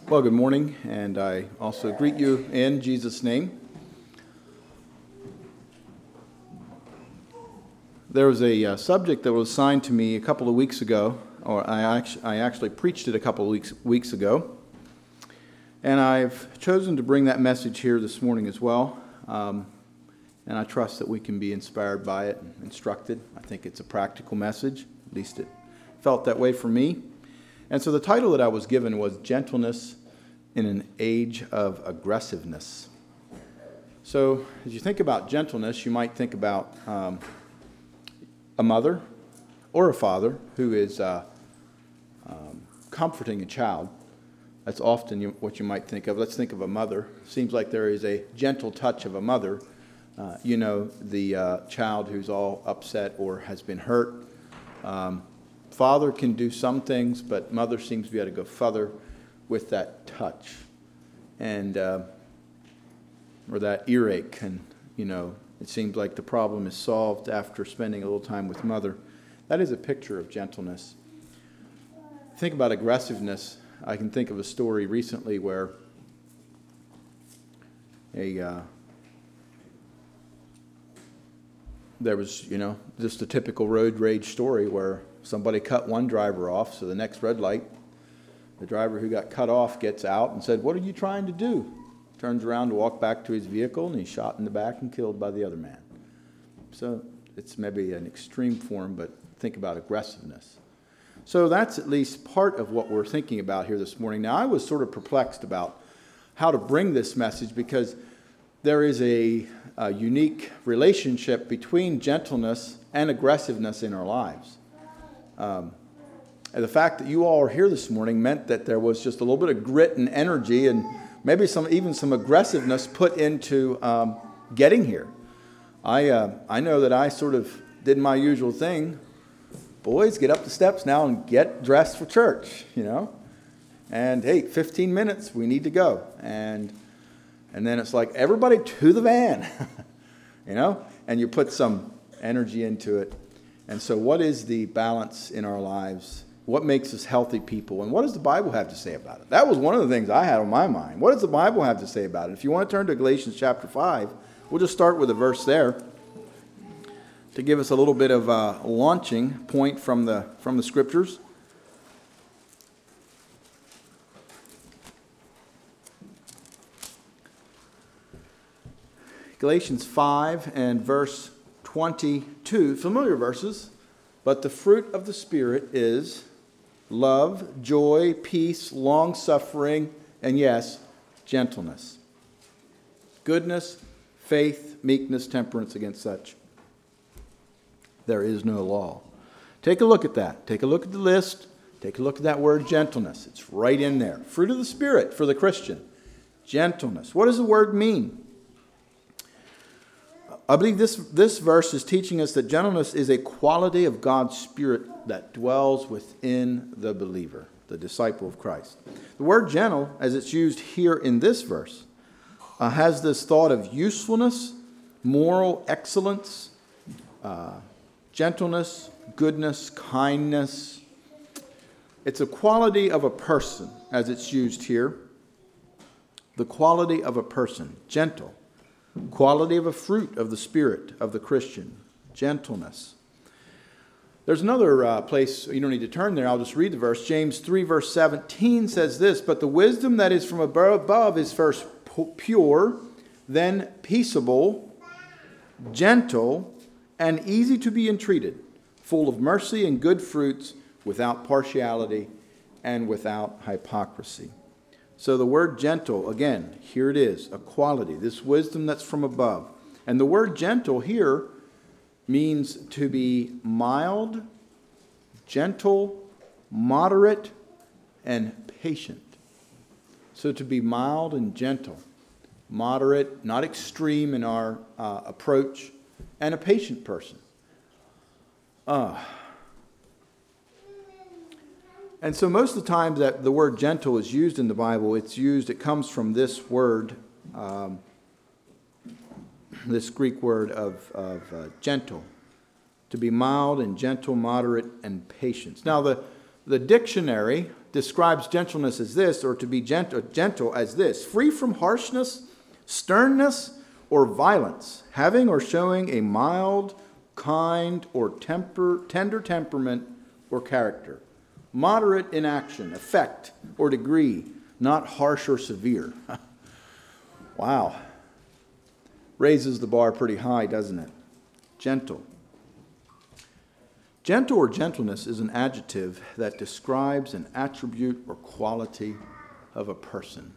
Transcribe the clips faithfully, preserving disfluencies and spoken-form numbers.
Well, good morning, and I also greet you in Jesus' name. There was a uh, subject that was assigned to me a couple of weeks ago, or I actually, I actually preached it a couple of weeks, weeks ago, and I've chosen to bring that message here this morning as well, um, and I trust that we can be inspired by it and instructed. I think it's a practical message, at least it felt that way for me. And so the title that I was given was Gentleness in an Age of Aggressiveness. So as you think about gentleness, you might think about um, a mother or a father who is uh, um, comforting a child. That's often you, what you might think of. Let's think of a mother. Seems like there is a gentle touch of a mother. Uh, you know, the uh, child who's all upset or has been hurt. Um, Father can do some things, but mother seems to be able to go further with that touch, and uh, or that earache, and you know, it seems like the problem is solved after spending a little time with mother. That is a picture of gentleness. Think about aggressiveness. I can think of a story recently where a uh, there was, you know, just a typical road rage story where somebody cut one driver off, so the next red light, the driver who got cut off gets out and said, "What are you trying to do?" Turns around to walk back to his vehicle, and he's shot in the back and killed by the other man. So it's maybe an extreme form, but think about aggressiveness. So that's at least part of what we're thinking about here this morning. Now, I was sort of perplexed about how to bring this message because there is a, a unique relationship between gentleness and aggressiveness in our lives. Um, and the fact that you all are here this morning meant that there was just a little bit of grit and energy and maybe some even some aggressiveness put into um, getting here. I uh, I know that I sort of did my usual thing. Boys, get up the steps now and get dressed for church, you know. And hey, fifteen minutes, we need to go. And and then it's like, everybody to the van, you know. And you put some energy into it. And so what is the balance in our lives? What makes us healthy people? And what does the Bible have to say about it? That was one of the things I had on my mind. What does the Bible have to say about it? If you want to turn to Galatians chapter five, we'll just start with a verse there to give us a little bit of a launching point from the, from the Scriptures. Galatians five and verse twenty-two, familiar verses, but the fruit of the Spirit is love, joy, peace, long-suffering, and yes, gentleness, goodness, faith, meekness, temperance. Against such there is no law. Take a look at that. Take a look at the list. Take a look at that word gentleness. It's right in there. Fruit of the Spirit for the Christian. Gentleness. What does the word mean? I believe this, this verse is teaching us that gentleness is a quality of God's Spirit that dwells within the believer, the disciple of Christ. The word gentle, as it's used here in this verse, uh, has this thought of usefulness, moral excellence, uh, gentleness, goodness, kindness. It's a quality of a person, as it's used here. The quality of a person, gentle. Quality of a fruit of the Spirit of the Christian, gentleness. There's another uh, place, you don't need to turn there, I'll just read the verse. James three verse seventeen says this, "But the wisdom that is from above is first pure, then peaceable, gentle, and easy to be entreated, full of mercy and good fruits, without partiality and without hypocrisy." So the word gentle, again, here it is, a quality, this wisdom that's from above. And the word gentle here means to be mild, gentle, moderate, and patient. So to be mild and gentle, moderate, not extreme in our uh, approach, and a patient person. Uh, And so most of the time that the word gentle is used in the Bible, it's used, it comes from this word, um, this Greek word of, of uh, gentle. To be mild and gentle, moderate, and patient. Now the, the dictionary describes gentleness as this, or to be gentle, gentle as this: free from harshness, sternness, or violence, having or showing a mild, kind, or temper, tender temperament or character, moderate in action, effect, or degree, not harsh or severe. Wow. Raises the bar pretty high, doesn't it? Gentle. Gentle or gentleness is an adjective that describes an attribute or quality of a person.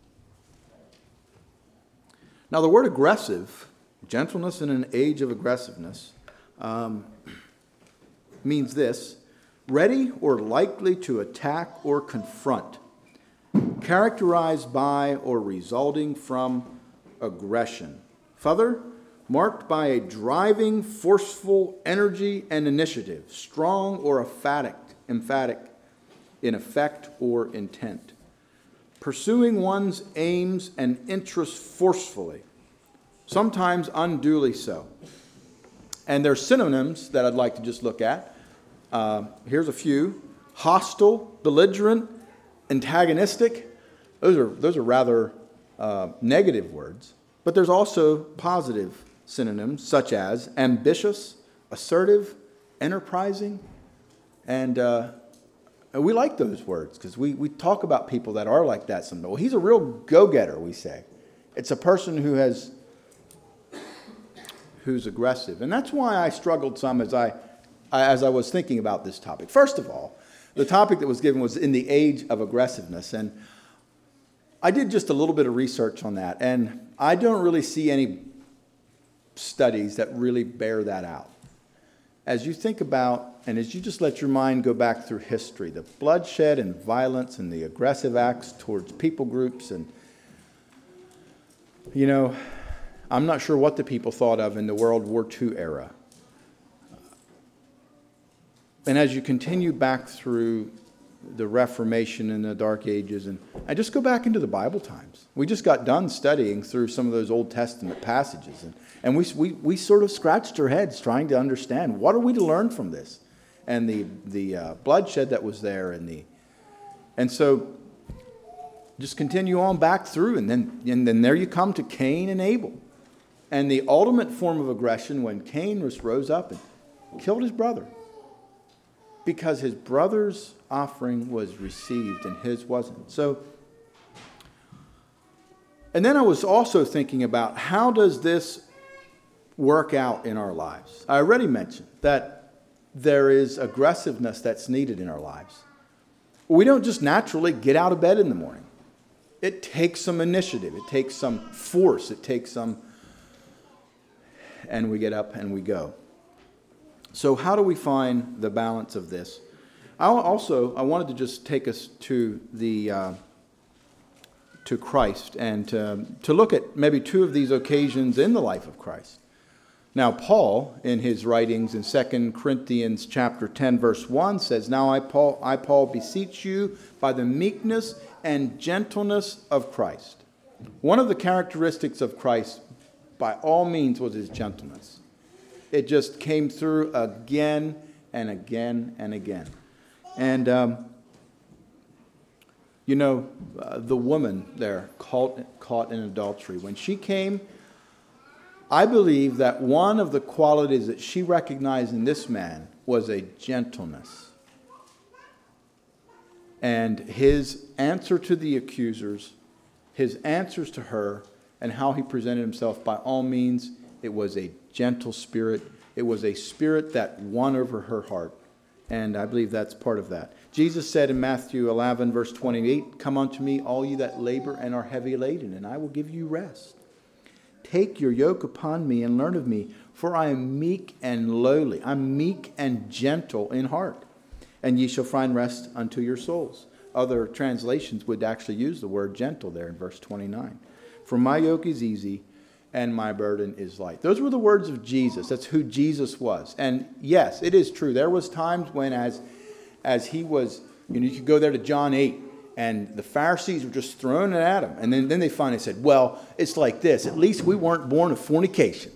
Now, the word aggressive, gentleness in an age of aggressiveness, um, means this: ready or likely to attack or confront, characterized by or resulting from aggression. Further, marked by a driving, forceful energy and initiative, strong or emphatic, emphatic in effect or intent. Pursuing one's aims and interests forcefully, sometimes unduly so. And there's synonyms that I'd like to just look at. Uh, here's a few: hostile, belligerent, antagonistic. Those are those are rather uh, negative words. But there's also positive synonyms such as ambitious, assertive, enterprising, and uh, we like those words because we, we talk about people that are like that sometimes. Well, he's a real go-getter, we say. It's a person who has who's aggressive, and that's why I struggled some as I as I was thinking about this topic. First of all, the topic that was given was in the age of aggressiveness, and I did just a little bit of research on that, and I don't really see any studies that really bear that out. As you think about, and as you just let your mind go back through history, the bloodshed and violence and the aggressive acts towards people groups, and, you know, I'm not sure what the people thought of in the World War Two era. And as you continue back through the Reformation and the Dark Ages, and I just go back into the Bible times. We just got done studying through some of those Old Testament passages, and, and we, we we sort of scratched our heads trying to understand, what are we to learn from this, and the the uh, bloodshed that was there, and the and so just continue on back through, and then and then there you come to Cain and Abel, and the ultimate form of aggression when Cain just rose up and killed his brother, because his brother's offering was received and his wasn't. So, and then I was also thinking about, how does this work out in our lives? I already mentioned that there is aggressiveness that's needed in our lives. We don't just naturally get out of bed in the morning. It takes some initiative. It takes some force. It takes some, and we get up and we go. So how do we find the balance of this? I also, I wanted to just take us to the uh, to Christ, and to, to look at maybe two of these occasions in the life of Christ. Now, Paul, in his writings in Second Corinthians chapter ten, verse one, says, "Now I, Paul, I, Paul, beseech you by the meekness and gentleness of Christ." One of the characteristics of Christ, by all means, was his gentleness. It just came through again and again and again. And, um, you know, uh, the woman there caught, caught in adultery, when she came, I believe that one of the qualities that she recognized in this man was a gentleness. And his answer to the accusers, his answers to her, and how he presented himself, by all means, it was a gentle spirit. It was a spirit that won over her heart. And I believe that's part of that. Jesus said in Matthew eleven, verse twenty-eight, "Come unto me, all you that labor and are heavy laden, and I will give you rest. Take your yoke upon me and learn of me, for I am meek and lowly." I'm meek and gentle in heart. "And ye shall find rest unto your souls." Other translations would actually use the word gentle there in verse twenty-nine. "For my yoke is easy and my burden is light." Those were the words of Jesus. That's who Jesus was. And yes, it is true. There was times when as, as he was, you know, you could go there to John eight, and the Pharisees were just throwing it at him. And then, then they finally said, well, it's like this. At least we weren't born of fornication.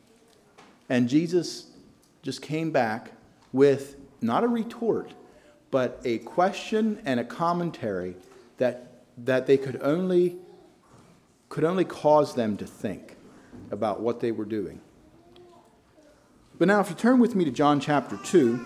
And Jesus just came back with not a retort, but a question and a commentary that that they could only could only cause them to think about what they were doing. But now, if you turn with me to John chapter two,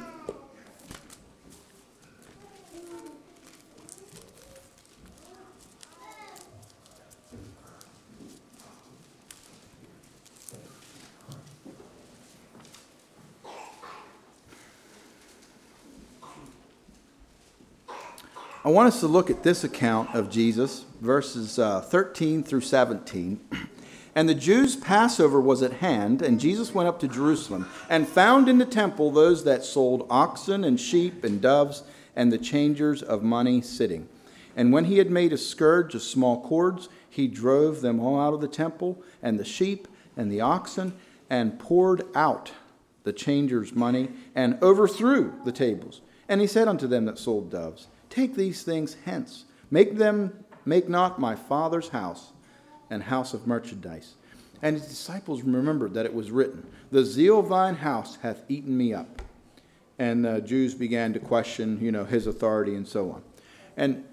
I want us to look at this account of Jesus, verses uh, thirteen through seventeen. And the Jews' Passover was at hand, and Jesus went up to Jerusalem, and found in the temple those that sold oxen and sheep and doves, and the changers of money sitting. And when he had made a scourge of small cords, he drove them all out of the temple, and the sheep and the oxen, and poured out the changers' money, and overthrew the tables. And he said unto them that sold doves, Take these things hence, make them, make not my Father's house an house of merchandise. And his disciples remembered that it was written, The zeal of thine house hath eaten me up. And the Jews began to question, you know, his authority and so on. And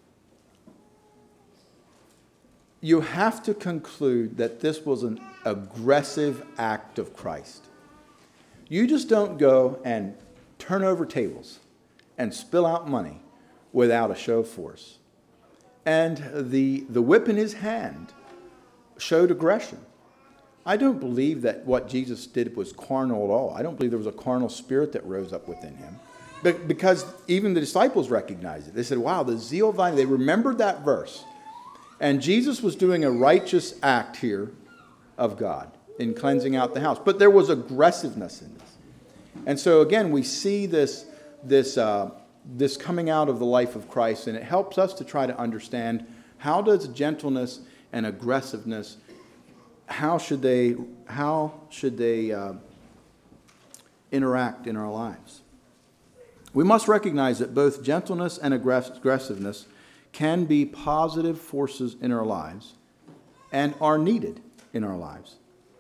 you have to conclude that this was an aggressive act of Christ. You just don't go and turn over tables and spill out money without a show of force. And the, the whip in his hand showed aggression. I don't believe that what Jesus did was carnal at all. I don't believe there was a carnal spirit that rose up within him. But because even the disciples recognized it. They said, wow, the zeal of thine. They remembered that verse. And Jesus was doing a righteous act here of God in cleansing out the house. But there was aggressiveness in this. And so again, we see this, this, uh, this coming out of the life of Christ, and it helps us to try to understand how does gentleness and aggressiveness, how should they, how should they uh, interact in our lives? We must recognize that both gentleness and aggressiveness can be positive forces in our lives and are needed in our lives.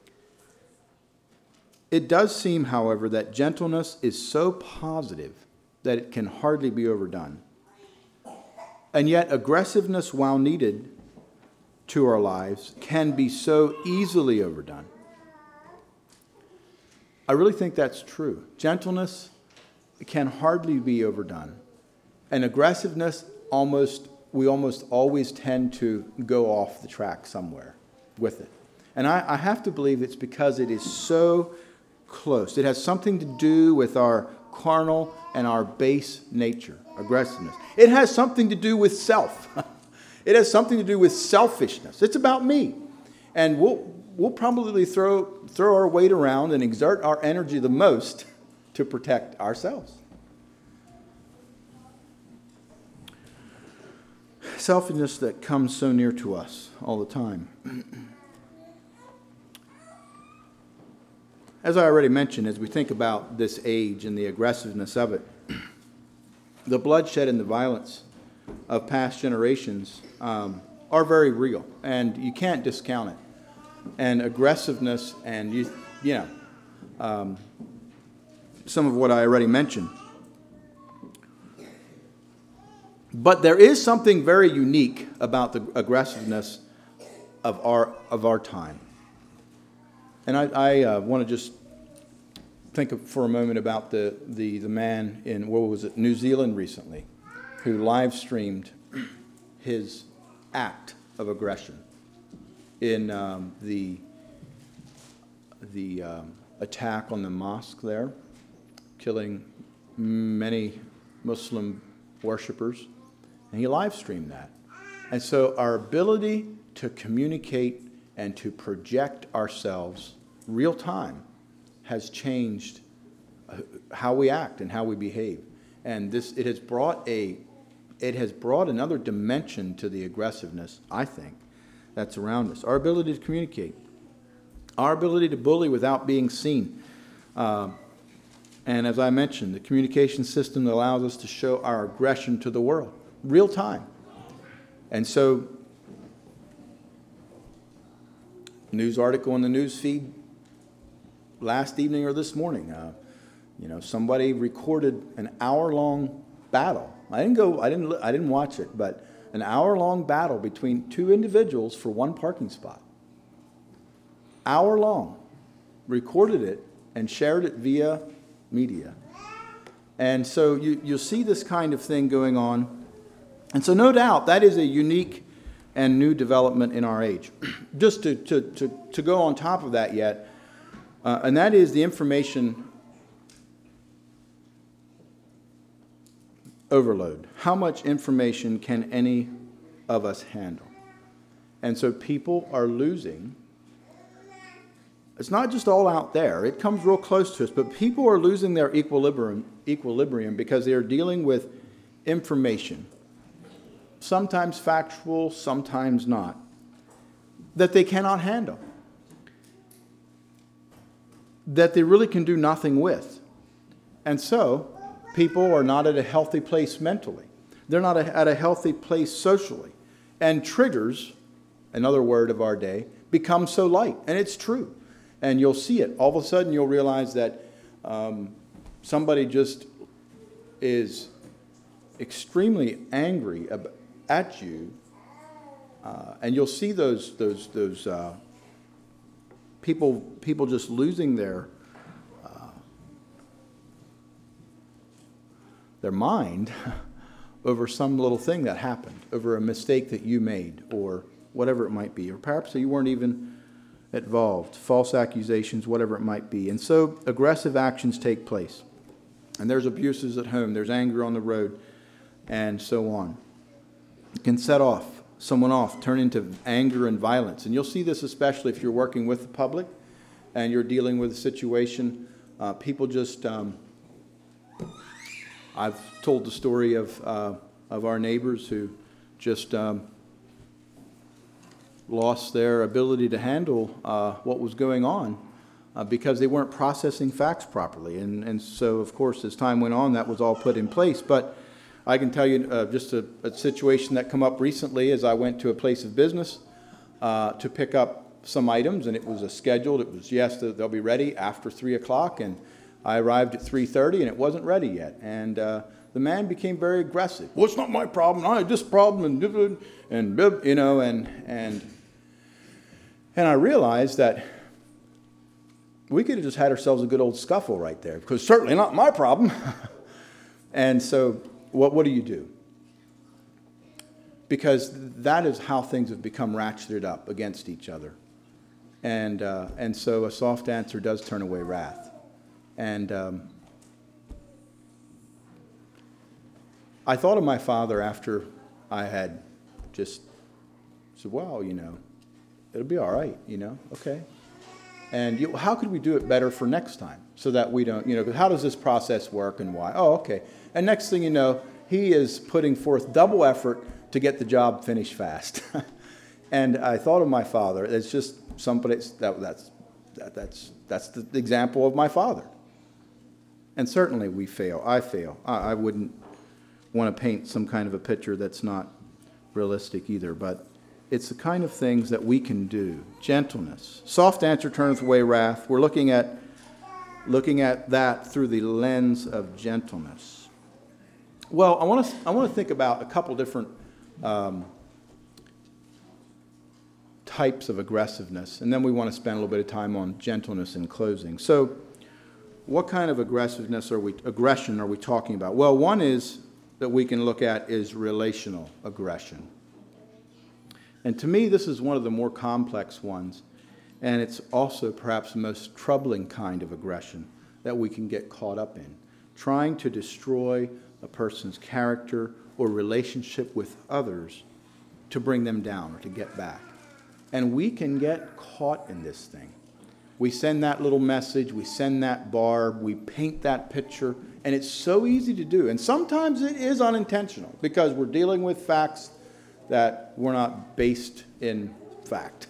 It does seem, however, that gentleness is so positive that it can hardly be overdone. And yet aggressiveness, while needed to our lives, can be so easily overdone. I really think that's true. Gentleness can hardly be overdone. And aggressiveness, almost we almost always tend to go off the track somewhere with it. And I, I have to believe it's because it is so close. It has something to do with our carnal and our base nature, aggressiveness. It has something to do with self. It has something to do with selfishness. It's about me. And we'll we'll probably throw throw our weight around and exert our energy the most to protect ourselves. Selfishness that comes so near to us all the time. As I already mentioned, as we think about this age and the aggressiveness of it, the bloodshed and the violence of past generations um, are very real, and you can't discount it. And aggressiveness and, you, you know, um, some of what I already mentioned. But there is something very unique about the aggressiveness of our of our time. And I, I uh, want to just think of, for a moment about the, the, the man in, what was it, New Zealand recently, who live streamed his act of aggression in um, the, the um, attack on the mosque there, killing many Muslim worshipers. And he live streamed that. And so our ability to communicate and to project ourselves real time has changed how we act and how we behave. And this it has brought a it has brought another dimension to the aggressiveness, I think, that's around us. Our ability to communicate, our ability to bully without being seen. Uh, and as I mentioned, the communication system that allows us to show our aggression to the world, real time. And so, news article in the news feed last evening or this morning, uh, you know, somebody recorded an hour-long battle. I didn't go, I didn't, I didn't watch it, but an hour-long battle between two individuals for one parking spot. Hour long. Recorded it and shared it via media. And so you, you'll see this kind of thing going on. And so no doubt that is a unique and new development in our age. Just to, to, to, to go on top of that yet, uh, and that is the information overload. How much information can any of us handle? And so people are losing. It's not just all out there. It comes real close to us. But people are losing their equilibrium, equilibrium because they are dealing with information, sometimes factual, sometimes not, that they cannot handle, that they really can do nothing with. And so people are not at a healthy place mentally. They're not at a healthy place socially. And triggers, another word of our day, become so light. And it's true. And you'll see it. All of a sudden you'll realize that um, somebody just is extremely angry ab- at you. Uh, and you'll see those those those uh, people people just losing their uh, their mind over some little thing that happened, over a mistake that you made, or whatever it might be, or perhaps you weren't even involved, false accusations, whatever it might be. And so aggressive actions take place. And there's abuses at home, there's anger on the road, and so on. It can set off, someone off, turn into anger and violence. And you'll see this especially if you're working with the public and you're dealing with a situation. Uh, people just, um, I've told the story of, uh, of our neighbors who just um, lost their ability to handle uh, what was going on uh, because they weren't processing facts properly. And, and so, of course, as time went on, that was all put in place. But I can tell you uh, just a, a situation that come up recently as I went to a place of business uh, to pick up some items, and it was a scheduled, it was, yes, they'll be ready after three o'clock, and I arrived at three thirty, and it wasn't ready yet. And uh, the man became very aggressive. Well, it's not my problem. I had this problem, and, and you know, and, and, And I realized that we could have just had ourselves a good old scuffle right there, because certainly not my problem. And so what, what do you do? Because that is how things have become ratcheted up against each other. And, uh, and so a soft answer does turn away wrath. And um, I thought of my father after I had just said, well, you know, it'll be all right, you know, okay. And you, how could we do it better for next time so that we don't, you know, 'cause how does this process work and why? Oh, okay. And next thing you know, he is putting forth double effort to get the job finished fast. And I thought of my father. It's just somebody, that, that's, that, that's, that's the example of my father. And certainly we fail. I fail. I, I wouldn't want to paint some kind of a picture that's not realistic either, but it's the kind of things that we can do. Gentleness. Soft answer turneth away wrath. We're looking at looking at that through the lens of gentleness. Well, I want to I want to think about a couple different um, types of aggressiveness, and then we want to spend a little bit of time on gentleness in closing. So, what kind of aggressiveness are we aggression are we talking about? Well, one is that we can look at is relational aggression. And to me, this is one of the more complex ones, and it's also perhaps the most troubling kind of aggression that we can get caught up in, trying to destroy a person's character or relationship with others to bring them down or to get back. And we can get caught in this thing. We send that little message, we send that barb, we paint that picture, and it's so easy to do. And sometimes it is unintentional because we're dealing with facts that were not based in fact.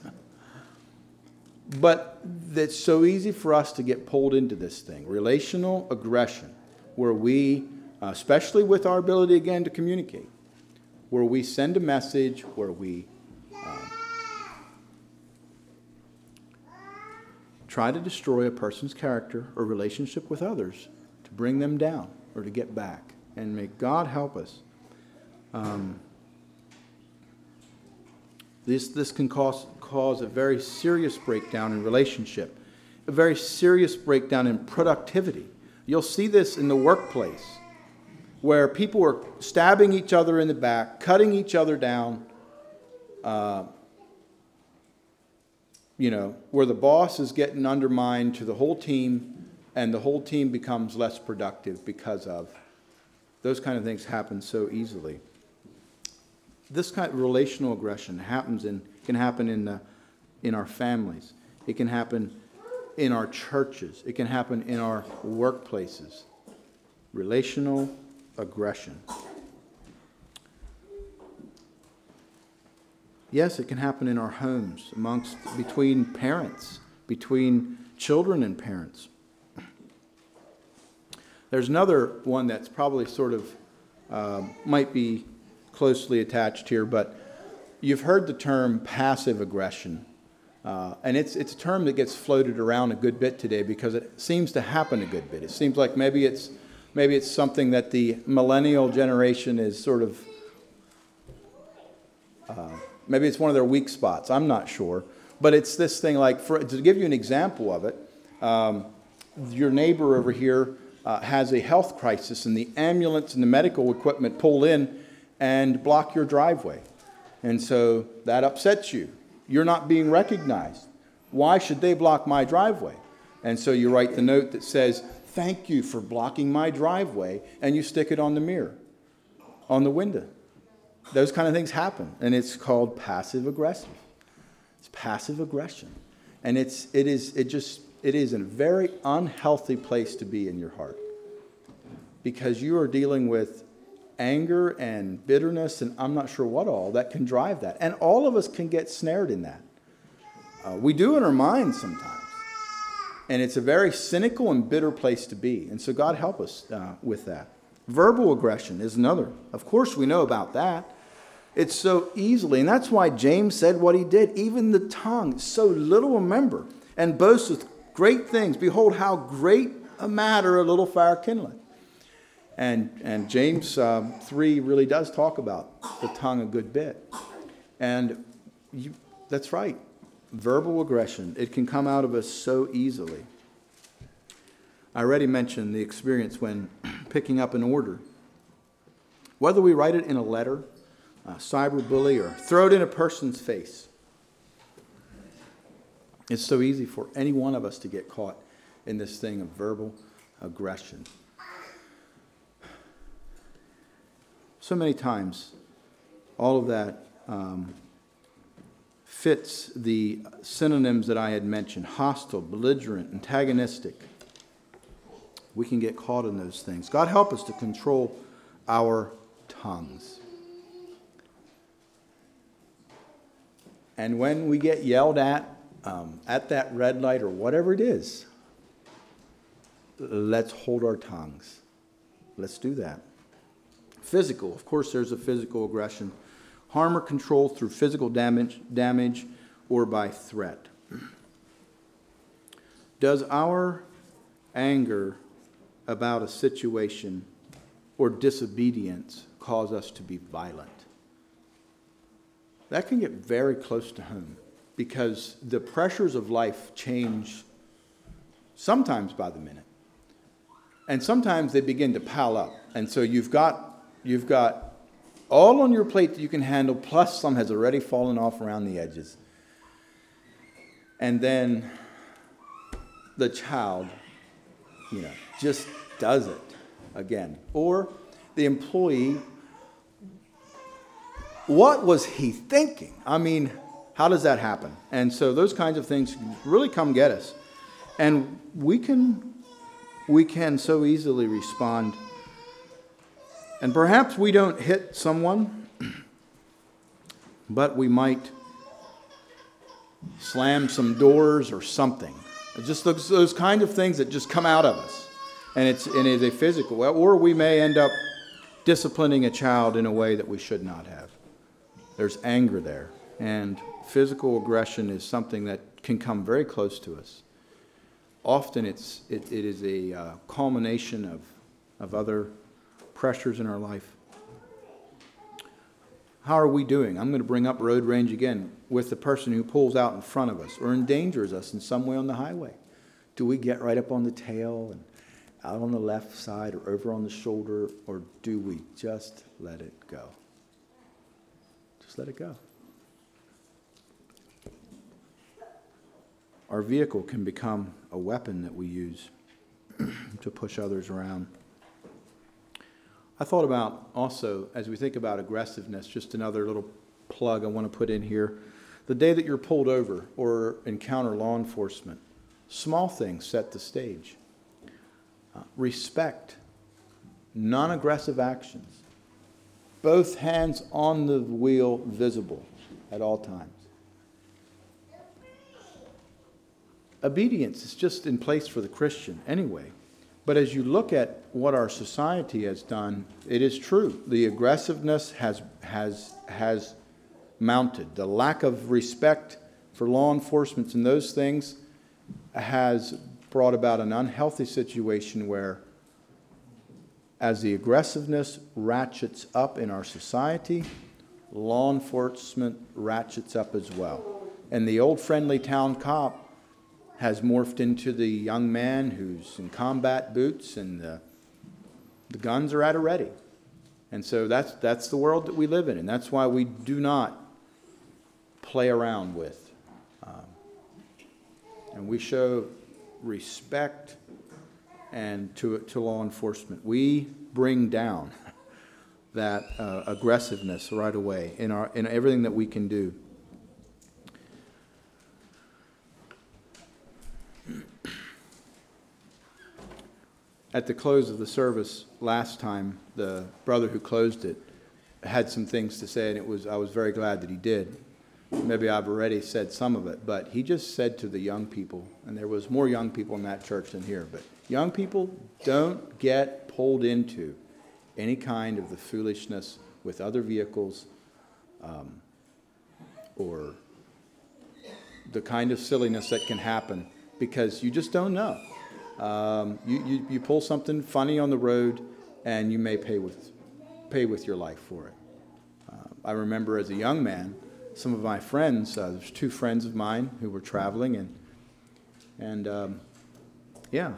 But it's so easy for us to get pulled into this thing, relational aggression, where we, especially with our ability again to communicate, where we send a message, where we um, try to destroy a person's character or relationship with others to bring them down or to get back. And may God help us. Um, this, this can cause, cause a very serious breakdown in relationship, a very serious breakdown in productivity. You'll see this in the workplace, where people are stabbing each other in the back, cutting each other down, uh, you know, where the boss is getting undermined to the whole team, and the whole team becomes less productive because of. Those kind of things happen so easily. This kind of relational aggression happens in can happen in the, in our families. It can happen in our churches. It can happen in our workplaces. Relational aggression. Yes, it can happen in our homes, amongst between parents, between children and parents. There's another one that's probably sort of uh, might be closely attached here, but you've heard the term passive aggression. Uh, and it's it's a term that gets floated around a good bit today because it seems to happen a good bit. It seems like maybe it's maybe it's something that the millennial generation is sort of, uh, maybe it's one of their weak spots. I'm not sure. But it's this thing like, for, to give you an example of it, um, your neighbor over here uh, has a health crisis and the ambulance and the medical equipment pull in and block your driveway. And so that upsets you. You're not being recognized. Why should they block my driveway? And so you write the note that says, thank you for blocking my driveway, and you stick it on the mirror, on the window. Those kind of things happen, and it's called passive aggressive. It's passive aggression. And it's it is it just it is a very unhealthy place to be in your heart. Because you are dealing with anger and bitterness and I'm not sure what all that can drive that. And all of us can get snared in that. Uh, we do in our minds sometimes. And it's a very cynical and bitter place to be. And so God help us uh, with that. Verbal aggression is another. Of course we know about that. It's so easily, and that's why James said what he did. Even the tongue, so little a member, and boasts with great things. Behold, how great a matter a little fire kindleth. And and James um, three really does talk about the tongue a good bit. And you, that's right. Verbal aggression, it can come out of us so easily. I already mentioned the experience when picking up an order. Whether we write it in a letter, a cyberbully, or throw it in a person's face. It's so easy for any one of us to get caught in this thing of verbal aggression. So many times, all of that um, fits the synonyms that I had mentioned: hostile, belligerent, antagonistic. We can get caught in those things. God help us to control our tongues. And when we get yelled at, um, at that red light or whatever it is, let's hold our tongues. Let's do that. Physical, of course, there's a physical aggression. Harm or control through physical damage, damage or by threat. Does our anger about a situation or disobedience cause us to be violent? That can get very close to home because the pressures of life change sometimes by the minute. And sometimes they begin to pile up. And so you've got You've got all on your plate that you can handle, plus some has already fallen off around the edges. And then the child, you know, just does it again. Or the employee, what was he thinking? I mean, how does that happen? And so those kinds of things really come get us. And we can, we can so easily respond. And perhaps we don't hit someone, but we might slam some doors or something. It's just those, those kind of things that just come out of us. And it's, and it's a physical. Or we may end up disciplining a child in a way that we should not have. There's anger there. And physical aggression is something that can come very close to us. Often it's, it, it is a uh, culmination of, of other pressures in our life. How are we doing? I'm going to bring up road rage again with the person who pulls out in front of us or endangers us in some way on the highway. Do we get right up on the tail and out on the left side or over on the shoulder, or do we just let it go? Just let it go. Our vehicle can become a weapon that we use to push others around. I thought about also, as we think about aggressiveness, just another little plug I want to put in here. The day that you're pulled over or encounter law enforcement, small things set the stage. Uh, respect, non-aggressive actions, both hands on the wheel visible at all times. Obedience is just in place for the Christian anyway. But as you look at what our society has done, it is true. The aggressiveness has has has mounted. The lack of respect for law enforcement and those things has brought about an unhealthy situation where, as the aggressiveness ratchets up in our society, law enforcement ratchets up as well. And the old friendly town cop has morphed into the young man who's in combat boots and the, the guns are at a ready. And so that's that's the world that we live in, and that's why we do not play around with. Um, and we show respect and to to law enforcement. We bring down that uh, aggressiveness right away in our in everything that we can do. At the close of the service last time, the brother who closed it had some things to say, and it was I was very glad that he did. Maybe I've already said some of it, but he just said to the young people, and there was more young people in that church than here, but young people, don't get pulled into any kind of the foolishness with other vehicles um, or the kind of silliness that can happen, because you just don't know. Um, you, you, you pull something funny on the road, and you may pay with pay with your life for it. Uh, I remember as a young man, some of my friends, uh, there's two friends of mine who were traveling, and and um, yeah,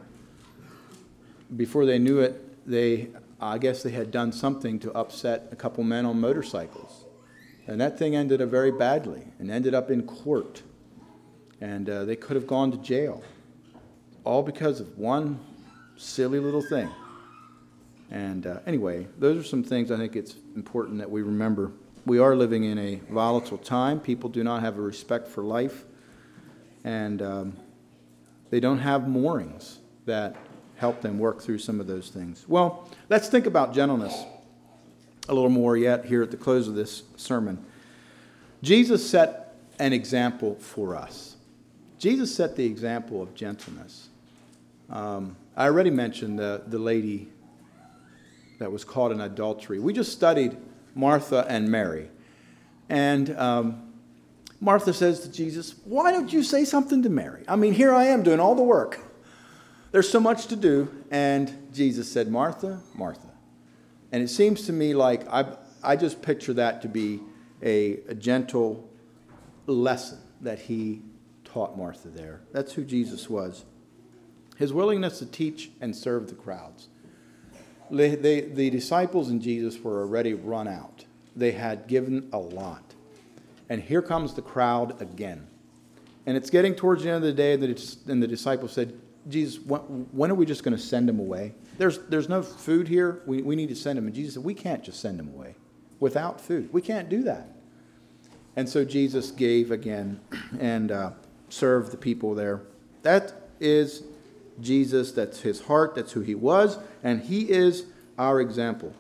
before they knew it, they I guess they had done something to upset a couple men on motorcycles, and that thing ended up very badly and ended up in court, and uh, they could have gone to jail. All because of one silly little thing. And uh, anyway, those are some things I think it's important that we remember. We are living in a volatile time. People do not have a respect for life. And um, they don't have moorings that help them work through some of those things. Well, let's think about gentleness a little more yet here at the close of this sermon. Jesus set an example for us. Jesus set the example of gentleness. Um, I already mentioned the, the lady that was caught in adultery. We just studied Martha and Mary. And um, Martha says to Jesus, why don't you say something to Mary? I mean, here I am doing all the work. There's so much to do. And Jesus said, Martha, Martha. And it seems to me like I, I just picture that to be a, a gentle lesson that he taught Martha there. That's who Jesus was. His willingness to teach and serve the crowds. They, they, the disciples and Jesus were already run out. They had given a lot. And here comes the crowd again. And it's getting towards the end of the day, and the disciples said, Jesus, when, when are we just going to send them away? There's, there's no food here. We, we need to send them. And Jesus said, we can't just send them away without food. We can't do that. And so Jesus gave again and uh, served the people there. That is Jesus. That's his heart. That's who he was. And he is our example.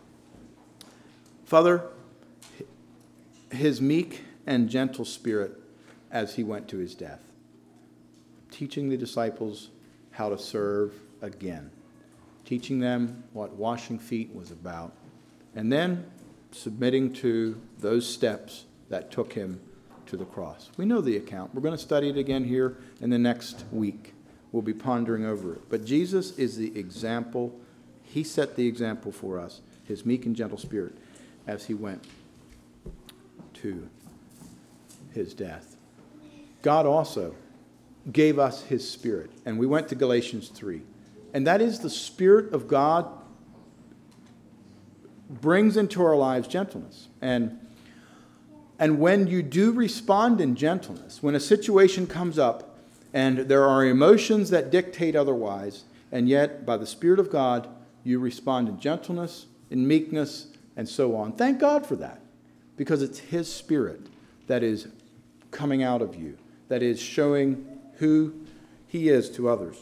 Father, his meek and gentle spirit as he went to his death, teaching the disciples how to serve again, teaching them what washing feet was about, and then submitting to those steps that took him to the cross. We know the account. We're going to study it again here in the next week. We'll be pondering over it. But Jesus is the example. He set the example for us. his meek and gentle spirit, as he went to his death. God also gave us his Spirit. And we went to Galatians three. And that is the Spirit of God brings into our lives gentleness. And, and when you do respond in gentleness, when a situation comes up and there are emotions that dictate otherwise, and yet by the Spirit of God, you respond in gentleness, in meekness, and so on. Thank God for that, because it's his Spirit that is coming out of you, that is showing who he is to others.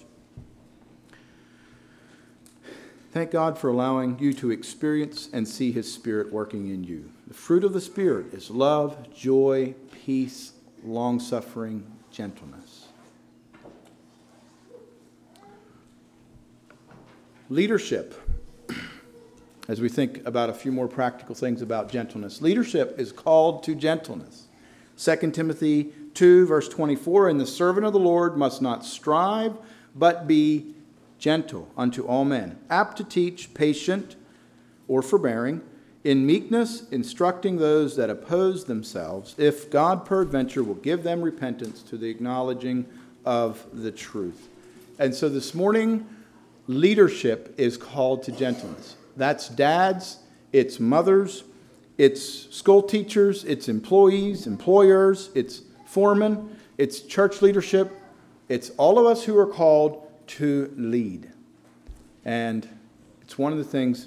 Thank God for allowing you to experience and see his Spirit working in you. The fruit of the Spirit is love, joy, peace, long-suffering, gentleness. Leadership. As we think about a few more practical things about gentleness. Leadership is called to gentleness. Second Timothy two, verse twenty-four, and the servant of the Lord must not strive, but be gentle unto all men, apt to teach, patient, or forbearing, in meekness, instructing those that oppose themselves, if God peradventure will give them repentance to the acknowledging of the truth. And so this morning, leadership is called to gentleness. That's dads, it's mothers, it's school teachers, it's employees, employers, it's foremen, it's church leadership. It's all of us who are called to lead. And it's one of the things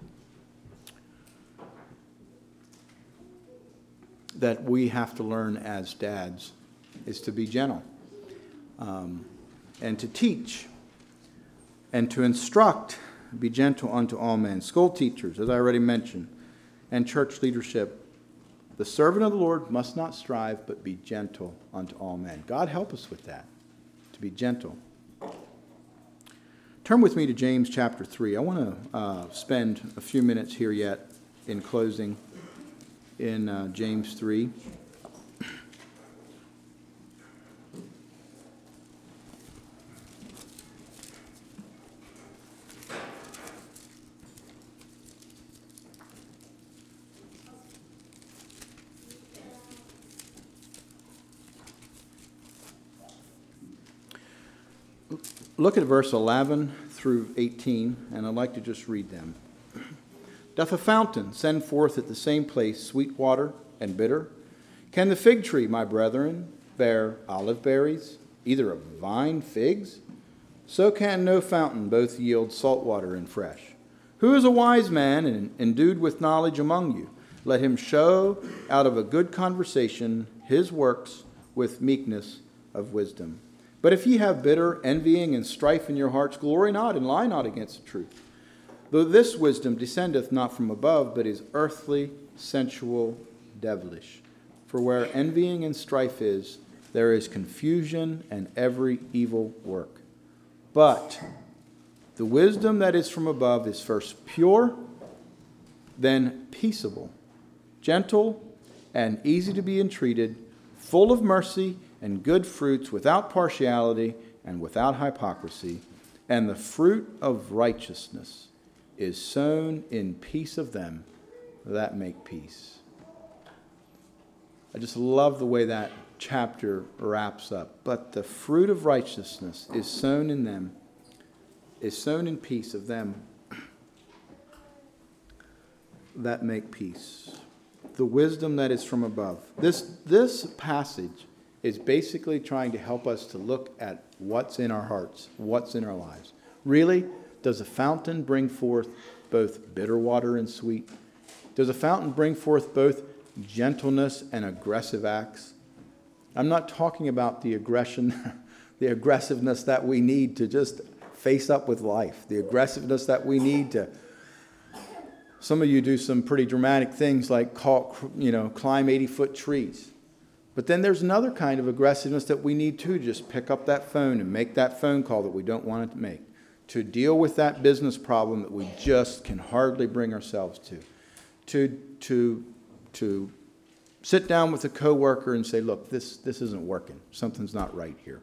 that we have to learn as dads is to be gentle, um, and to teach and to instruct. Be gentle unto all men. School teachers, as I already mentioned, and church leadership. The servant of the Lord must not strive, but be gentle unto all men. God help us with that, to be gentle. Turn with me to James chapter three. I want to uh, spend a few minutes here yet in closing in uh, James three. Look at verse eleven through eighteen, and I'd like to just read them. Doth a fountain send forth at the same place sweet water and bitter? Can the fig tree, my brethren, bear olive berries, either a vine figs? So can no fountain both yield salt water and fresh. Who is a wise man and endued with knowledge among you? Let him show out of a good conversation his works with meekness of wisdom. But if ye have bitter envying and strife in your hearts, glory not and lie not against the truth. Though this wisdom descendeth not from above, but is earthly, sensual, devilish. For where envying and strife is, there is confusion and every evil work. But the wisdom that is from above is first pure, then peaceable, gentle, and easy to be entreated, full of mercy and good fruits, without partiality and without hypocrisy. And the fruit of righteousness is sown in peace of them that make peace. I just love the way that chapter wraps up. But the fruit of righteousness is sown in them, is sown in peace of them that make peace. The wisdom that is from above. This, this passage is basically trying to help us to look at what's in our hearts, what's in our lives. Really, does a fountain bring forth both bitter water and sweet? Does a fountain bring forth both gentleness and aggressive acts? I'm not talking about the aggression, the aggressiveness that we need to just face up with life, the aggressiveness that we need to. Some of you do some pretty dramatic things like call, you know, climb eighty-foot trees. But then there's another kind of aggressiveness that we need to just pick up that phone and make that phone call that we don't want it to make, to deal with that business problem that we just can hardly bring ourselves to, to, to, to sit down with a coworker and say, look, this, this isn't working. Something's not right here.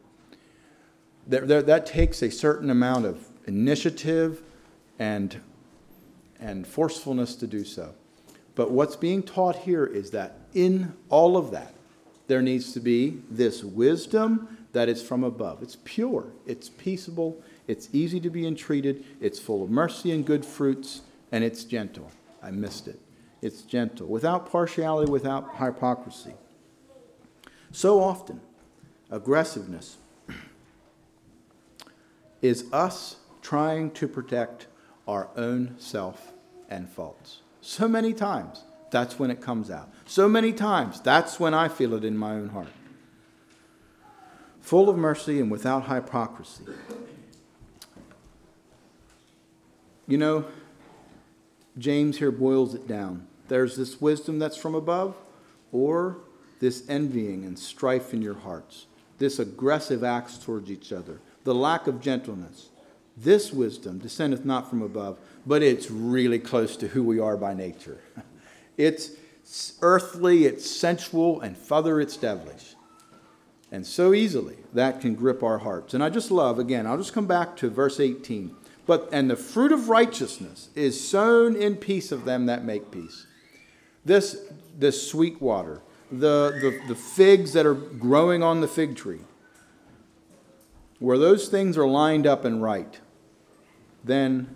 There, there, that takes a certain amount of initiative and, and forcefulness to do so. But what's being taught here is that in all of that, there needs to be this wisdom that is from above. It's pure, it's peaceable, it's easy to be entreated, it's full of mercy and good fruits, and it's gentle. I missed it. It's gentle, without partiality, without hypocrisy. So often, aggressiveness is us trying to protect our own self and faults. So many times, that's when it comes out. So many times, that's when I feel it in my own heart. Full of mercy and without hypocrisy. You know, James here boils it down. There's this wisdom that's from above, or this envying and strife in your hearts, this aggressive acts towards each other, the lack of gentleness. This wisdom descendeth not from above, but it's really close to who we are by nature. It's earthly, it's sensual, and further, it's devilish. And so easily that can grip our hearts. And I just love, again, I'll just come back to verse eighteen. But, and the fruit of righteousness is sown in peace of them that make peace. This, this sweet water, the, the, the figs that are growing on the fig tree, where those things are lined up and right, then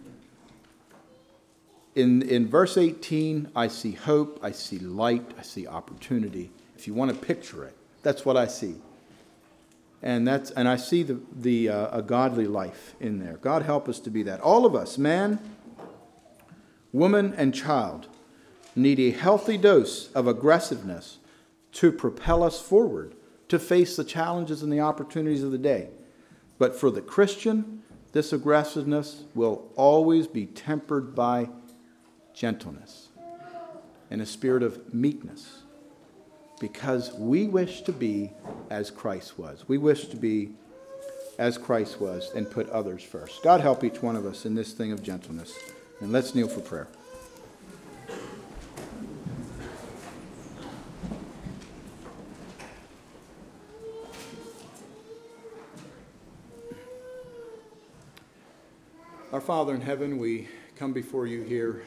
in, in verse eighteen, I see hope, I see light, I see opportunity. If you want to picture it, that's what I see. And that's and I see the, the uh, a godly life in there. God help us to be that. All of us, man, woman, and child, need a healthy dose of aggressiveness to propel us forward, to face the challenges and the opportunities of the day. But for the Christian, this aggressiveness will always be tempered by gentleness and a spirit of meekness, because we wish to be as Christ was. We wish to be as Christ was and put others first. God help each one of us in this thing of gentleness. And let's kneel for prayer. Our Father in heaven, we come before you here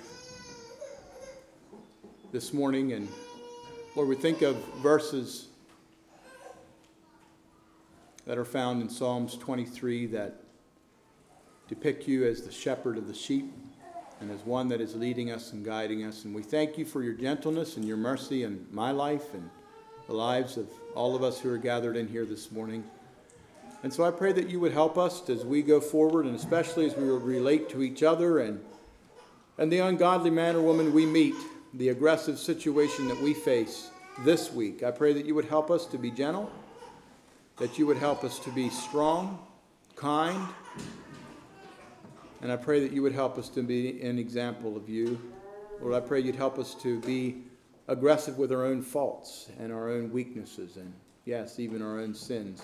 this morning, and Lord, we think of verses that are found in Psalms twenty-three that depict you as the shepherd of the sheep and as one that is leading us and guiding us. And we thank you for your gentleness and your mercy in my life and the lives of all of us who are gathered in here this morning. And so I pray that you would help us as we go forward, and especially as we relate to each other and, and the ungodly man or woman we meet, the aggressive situation that we face this week. I pray that you would help us to be gentle, that you would help us to be strong, kind, and I pray that you would help us to be an example of you. Lord, I pray you'd help us to be aggressive with our own faults and our own weaknesses and, yes, even our own sins.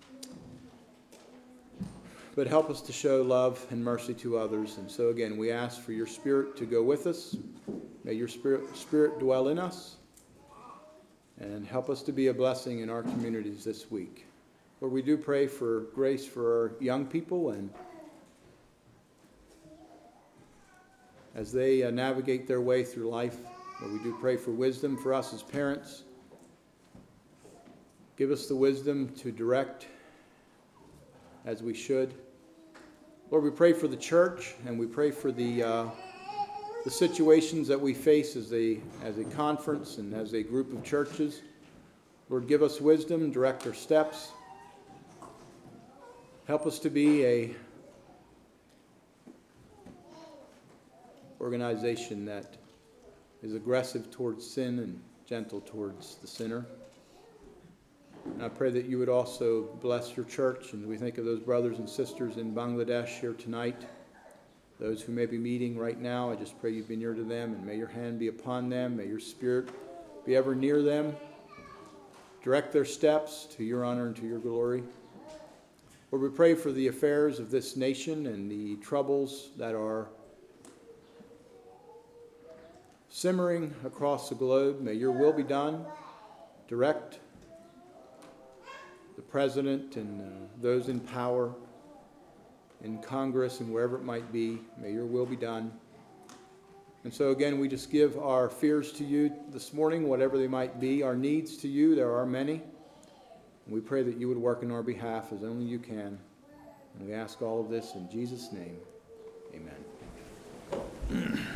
But help us to show love and mercy to others. And so again, we ask for your Spirit to go with us. May your Spirit, Spirit dwell in us. And help us to be a blessing in our communities this week. Lord, we do pray for grace for our young people, and as they uh, navigate their way through life, Lord, we do pray for wisdom for us as parents. Give us the wisdom to direct as we should. Lord, we pray for the church, and we pray for the uh, the situations that we face as a as a conference and as a group of churches. Lord, give us wisdom, direct our steps. Help us to be a organization that is aggressive towards sin and gentle towards the sinner. And I pray that you would also bless your church, and we think of those brothers and sisters in Bangladesh here tonight, those who may be meeting right now. I just pray you be near to them, and may your hand be upon them. May your Spirit be ever near them. Direct their steps to your honor and to your glory. Lord, we pray for the affairs of this nation and the troubles that are simmering across the globe. May your will be done. Direct the president and uh, those in power in Congress and wherever it might be. May your will be done. And so again, we just give our fears to you this morning, whatever they might be, our needs to you. There are many. And we pray that you would work on our behalf as only you can. And we ask all of this in Jesus' name. Amen.